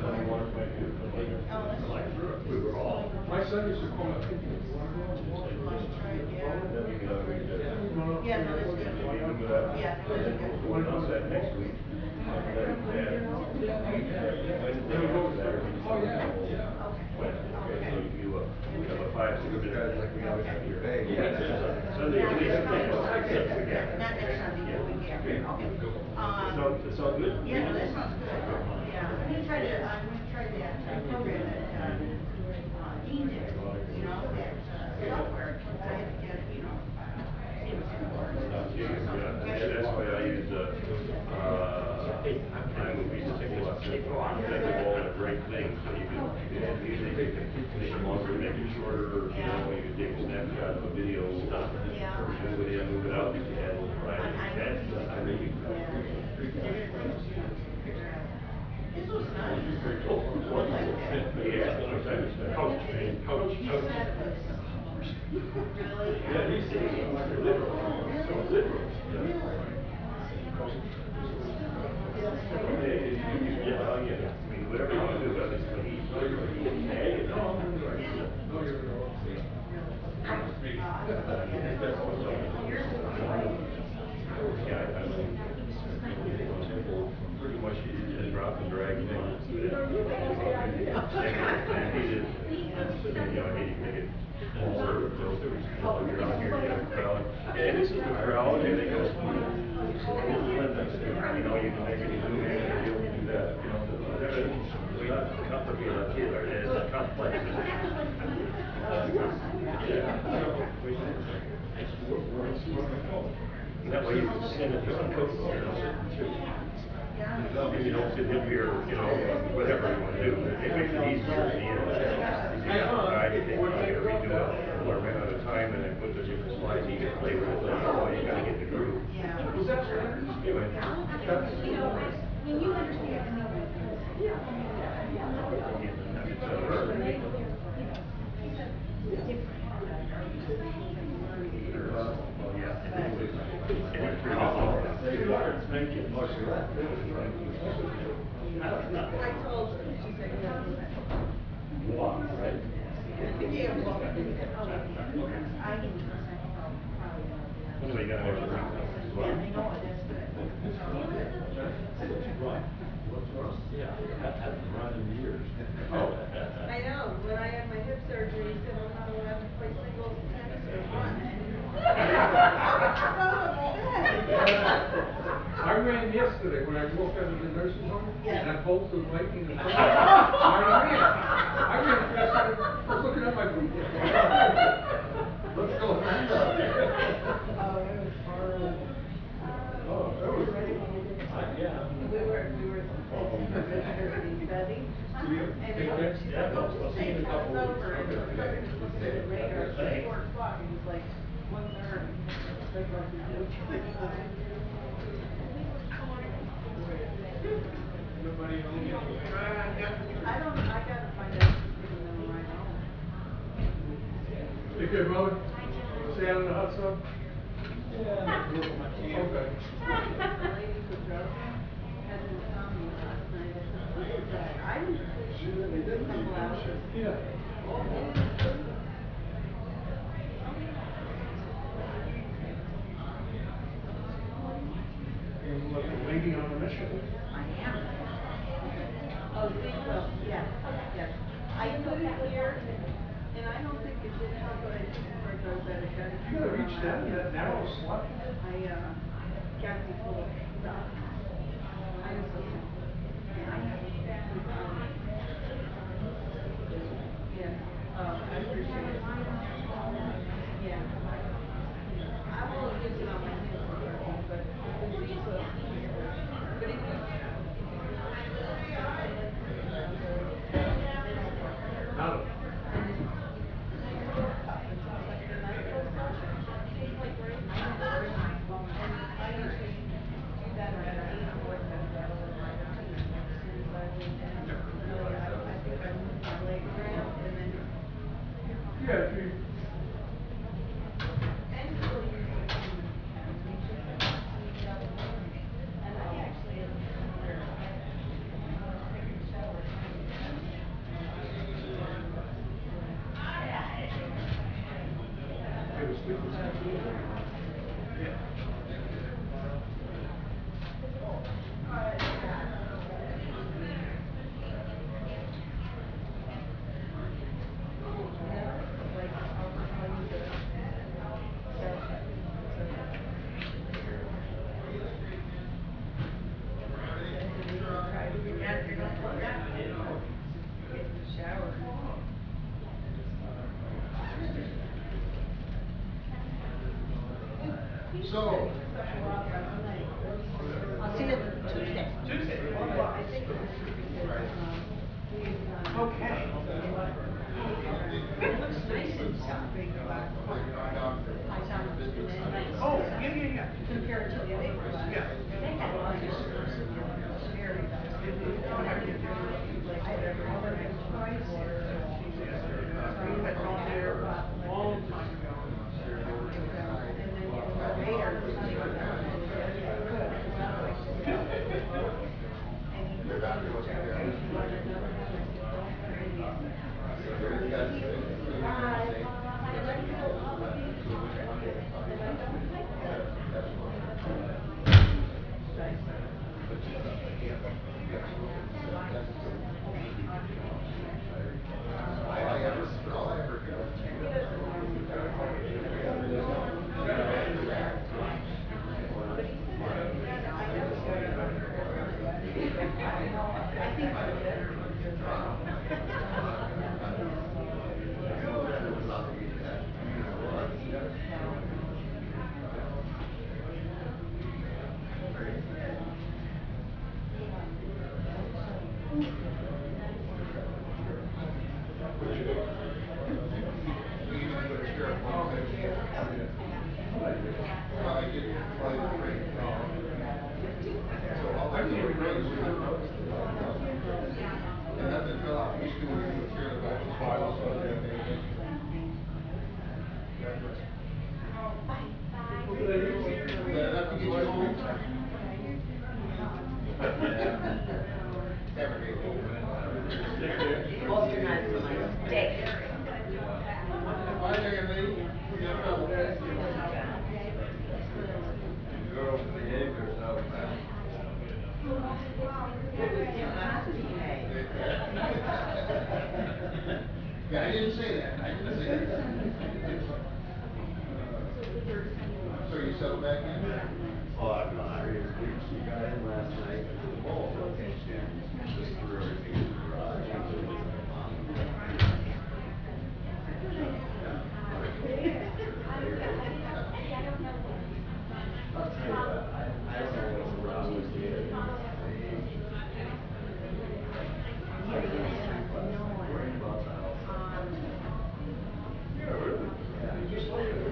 Oh, that's true. My son used to call it. Yeah, no, that's good. Yeah, that's good. Next week. Oh, yeah. Okay, so you have a 5, 6 minute. Like we always have here. Hey, Sunday, at least. Not next Sunday, the week after. Okay. It's all good? Yeah, no, that sounds good. Yeah, I'm gonna try that program that, Dean did, you know, that, software. I have to get, you know, see what's in for Yeah, that's why I use, iMovie to take a that's all a great thing, so you can, make it longer, make it shorter, you know, you can take a snapshot of a video, Yeah. move it in, move it out, you can add a little variety. That's, iMovie. This was nice. Yeah, sometimes, coach. He said it was really. Yeah, he's literal, so literal. Yeah, I mean, whatever you want to do, but it's when he's adding it all. Yeah, I mean, pretty much you just drop and drag things. He did, you know, he make it more filters. You're out here, you have a crowd. And this is the crowd, and they go, you know, you can make it zoom in, and you can do that, you know. We're not complicated, our kids are, it's complex. That way you can send it to some coach, and you don't sit in here, you know, whatever you want to do. It makes it easier at the end. You take, you gotta redo it, or run out of time, and then put the different slides, you can play with it, oh, you gotta get the groove. Anyway. When you understand. Anyway, you gotta make sure. I know, when I had my hip surgery, he said I'm not allowed to play singles tennis or I ran yesterday when I walked out of the nursing home, and I both was waiting in front of me. I ran fast, I was looking at my boot. Let's go. Oh, it was hard. Oh, that was. We were visiting Betty, and she said, oh, just say it's over, and we're coming to look at the radar, it's 4 o'clock, and it was like 1:30. Nobody home yet? I gotta find out if she's giving them a ride home. You good, brother? Stay out of the hot sun? The lady who drove me had insomnia last night. I said, what is that? I didn't sleep for a couple hours. And look, the lady on the mission. I am. Oh, see, well, yes, yes. I put it here, and I don't think it did help, but I think for diabetic. You gotta reach down in that narrow slot. I, got me full of stuff. I was so sick. Yeah, I appreciate it. Yeah. I'm only using on my hands, but it's easy. But it was. No. Yeah, if you. So, I'll see you Tuesday. Okay. It looks nice inside. Oh, yeah. Compared to the other ones. Yeah. They had a lot of very nice. Don't have to do like whatever other choice. So you had all their, Long time ago. and then the radar was not even that. Organize my steak. yeah, I didn't say that. I didn't say that. So you settled back in? Oh, I'm not. We got in last night. Oh, okay. Just threw everything in the garage. I'll tell you what, I don't know what's wrong with you. Worrying about the house. Yeah, really. Yeah. Just like it.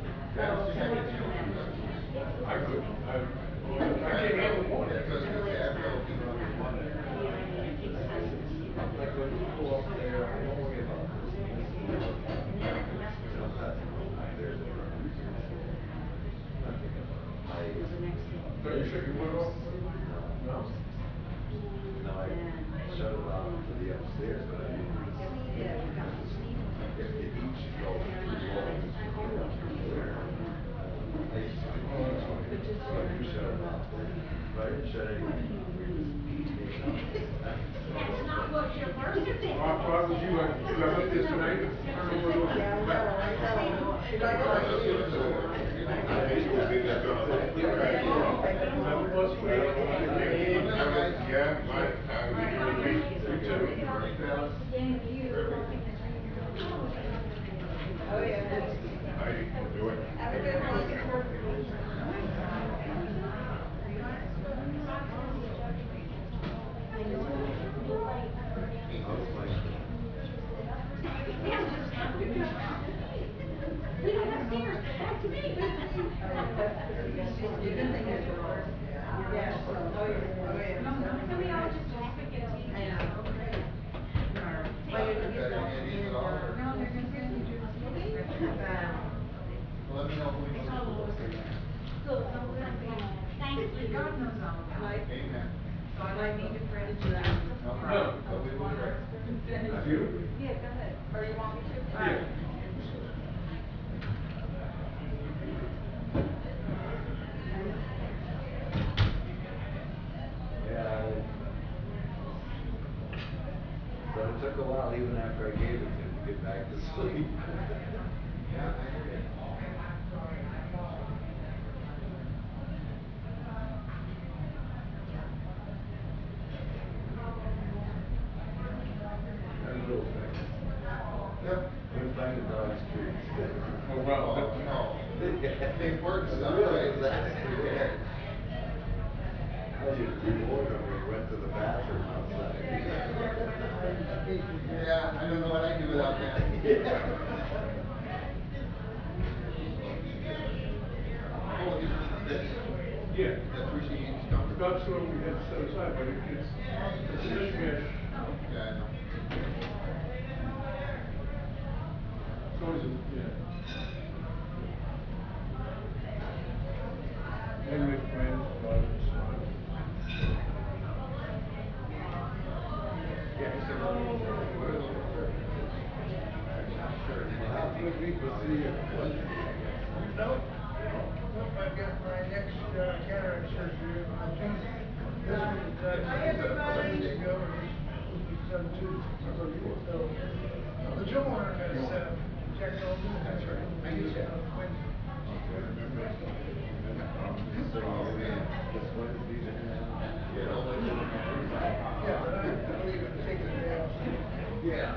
I could. I can't handle one. Yeah, 'cause it's you went off? No? No, I shut it off to the upstairs, but I didn't. If the heat should go too low. So you shut it off. But I didn't shut anything off. We That's not what your birth certificate If I was you, I'd drive up this tonight, I don't know where Oh, yeah. Have a good one. We don't have stairs, back to me. You've been thinking it's yours. Yeah. Oh, yeah. Oh, yeah. Can we all just laugh and get tea? I know. Better than these at all, or- No, they're gonna say New Jersey. Let me know who you know. Thank you. God knows all about it. Mike, Amen. so I might need to print it out. No, but we will try. Finish. You. Yeah, go ahead. Or you want me to? Yeah. Yeah. But it took a while, even after I gave it to him, to get back to sleep. That little thing. Yep. Went by the dog's treats. Oh, wow. No. Big word stuff, Real right? disaster, yeah. I just reward him when he went to the bathroom outside. Yeah, I don't know what I'd do without that. Oh, this, Yeah. that's where she needs to come from. That's what we had set aside, but it's a mishmash. Yeah, I know. It's always, yeah. And make plans, but it's not. Yeah, he said, what are those? I'm not sure. Good week, we'll see you Wednesday, I guess. No, I've got my next cataract surgery on Tuesday. This one is done Hi, everybody. 7 days ago, or it's done Tuesday. So, the Joe one got checked over. That's right. I used it on Wednesday. So, this Wednesday's in there? Yeah, but I believe in taking a day off. Yeah.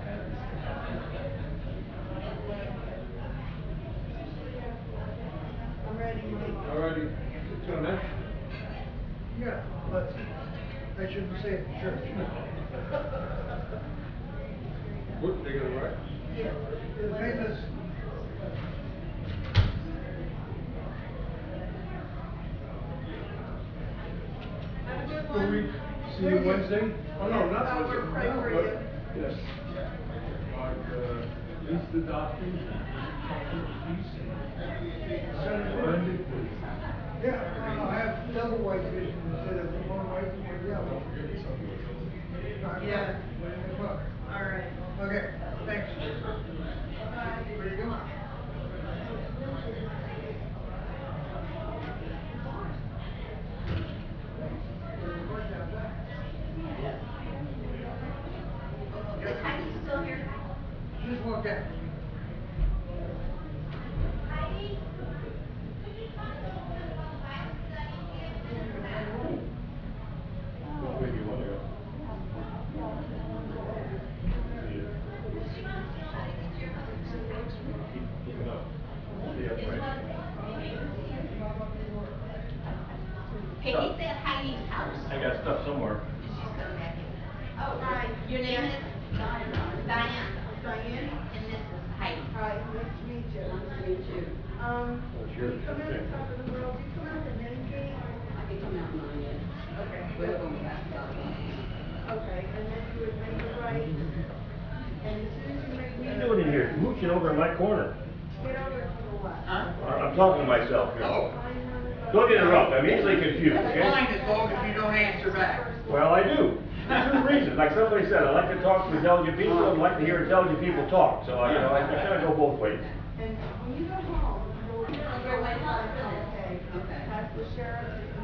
I'm ready, Mike. Alrighty, it's gonna mention. Yeah, but I shouldn't say it in church. What, they gonna write? Yeah. His name is. Have a good Will we one. see you Wednesday? Oh, no, not Oh, Wednesday. we're praying No, for but- you. Yes. Lisa the doctor, peace, Monday, please. Yeah, I have double white vision instead of one white and one yellow. Yeah. Well, All right. okay, thanks. Bye. Where you going? Is Heidi still here? Just walk out. Heidi? Which way do you want to go? Keep it up. Stay upright. Hey, he's at Heidi's house. I got stuff somewhere. She's coming back in. Oh, hi. Your name is? Diane. Diane. Diane. And this is Heidi. Hi, nice to meet you. Nice to meet you. What's You yours? come in the top of the world, you come out the Medicaid? I can come out mine, yes. Okay. We live on the back side. Okay, and then you would make the right, and as soon as you make the. What are you doing in here? Mooching over in my corner. Get over to the left. Huh? I'm talking to myself here. $500 Don't interrupt, I'm easily confused, It's okay? fine as long as you don't answer back. Well, I do. For 2 reasons. Like somebody said, I like to talk to intelligent people, and I like to hear intelligent people talk. So, I kind of go both ways. And when you go home, you'll go right on, okay, Okay. ask the sheriff,